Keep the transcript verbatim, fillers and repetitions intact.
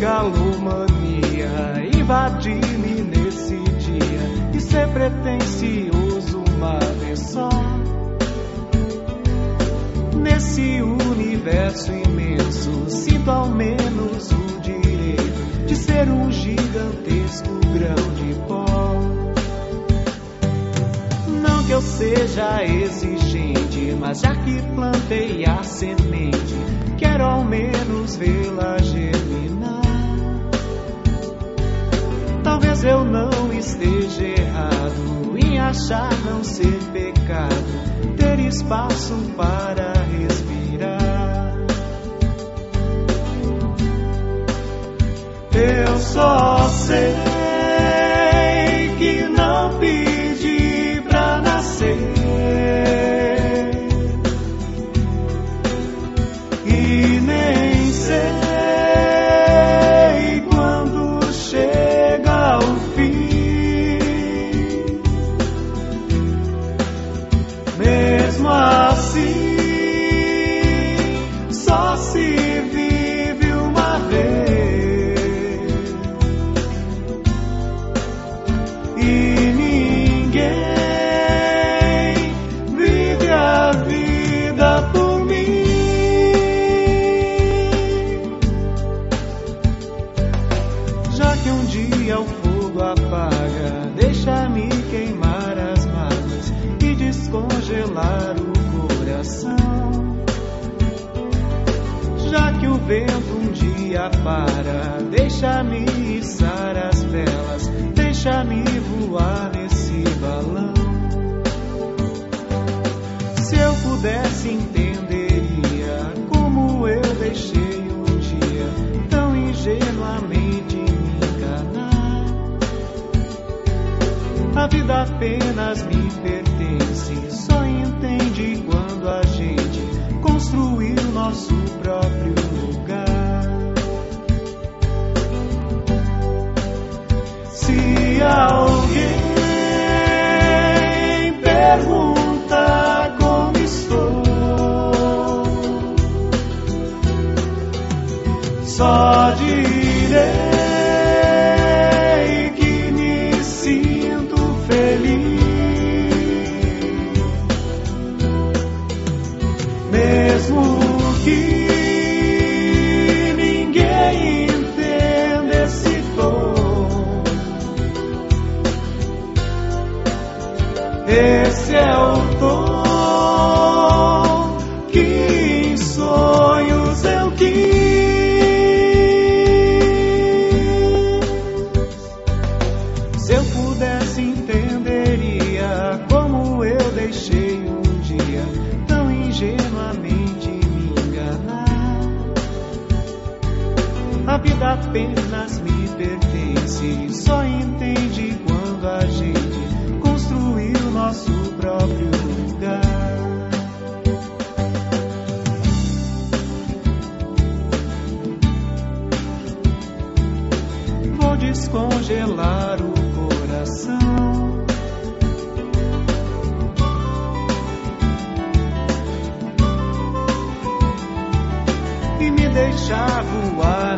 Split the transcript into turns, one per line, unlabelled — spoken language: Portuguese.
megalomania invadir-me nesse dia e ser pretensioso uma vez só. Nesse universo imenso sinto ao menos o direito de ser um gigantesco grão de pó. Não que eu seja exigente, mas já que plantei a semente, quero ao menos vê-la germinar. Talvez eu não esteja errado em achar não ser pecado ter espaço para respirar. Eu só sei que não pedi pra nascer e nem sei quando chega o fim. Mesmo assim, só se vive uma vez e ninguém vive a vida por mim. Já que um dia o fogo apaga, deixa-me queimar as mágoas e descongelar o coração. Já que o vento um dia para, deixa-me içar as velas, deixa-me voar nesse balão. Se eu pudesse entenderia como eu deixei um dia tão ingenuamente me enganar. A vida apenas me pertence, só entende quando a gente construir o nosso próprio lugar. Se alguém pergunta como estou, só direi que me sinto feliz. Mesmo que ninguém entenda esse tom, esse é o tom que em sonhos eu quis. Se eu pudesse entenderia como eu deixei um dia tão ingenuamente me enganar. A vida apenas me pertence, só entende quando a gente construir o nosso próprio lugar. Vou descongelar o coração e me deixar voar